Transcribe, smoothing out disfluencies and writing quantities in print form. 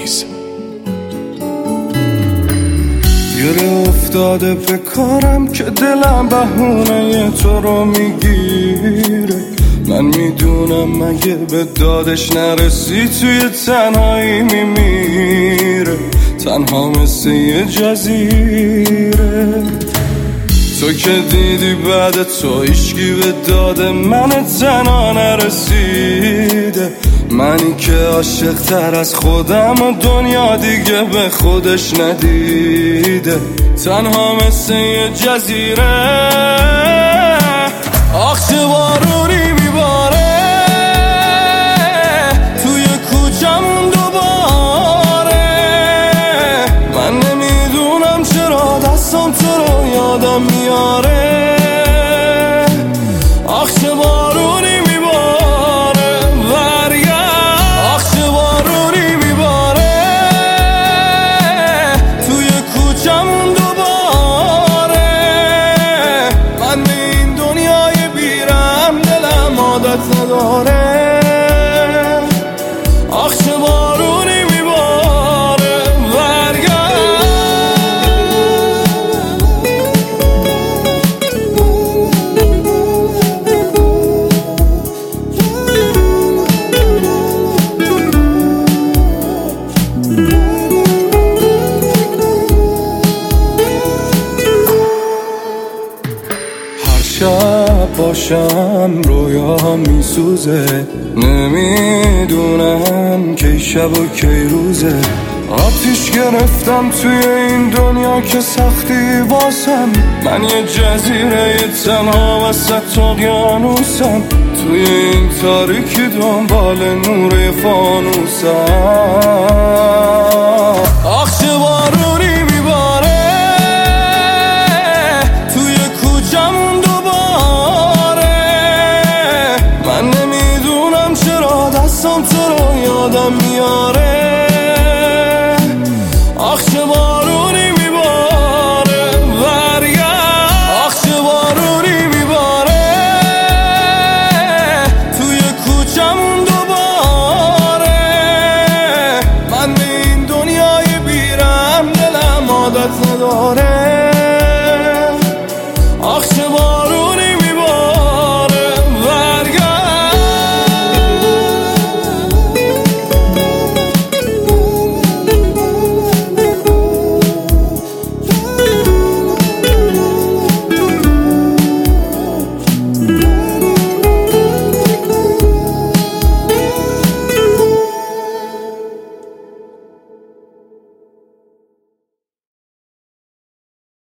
نیست. گره افتاده به کارم که دلم بهونه تو رو میگیره. من میدونم مگه به دادش نرسی توی تنهایی میمیره. تنها مثل یه جزیره. تو که دیدی بعد تو هیچکی به داد من تنها نرسیده. منی که عاشق تر از خودم و دنیا دیگه به خودش ندیده. تنها مثل یه جزیره. آخ چه بارونی میباره توی کوچمون دوباره. من نمیدونم چرا دستم تو رو یادم میاره. آخ چه بارونی میباره برگرد. آخ چه بارونی میباره توی کوچمون دوباره. من به این دنیای بیرم دلم عادت نداره. آخ چه بارونی میباره برگرد. هر شب باشم رویاهم میسوزه. نمیدونم کی شب و کی روزه. آتیش گرفتم توی این دنیا که سختی واسم. من یه جزیره تنها وسط اقیانوسم. توی این تاریکی دنبال نور فانوسم. آخ چه بارونی میباره توی کوچمون دوباره. من نمیدونم چرا دستم تو رو یادم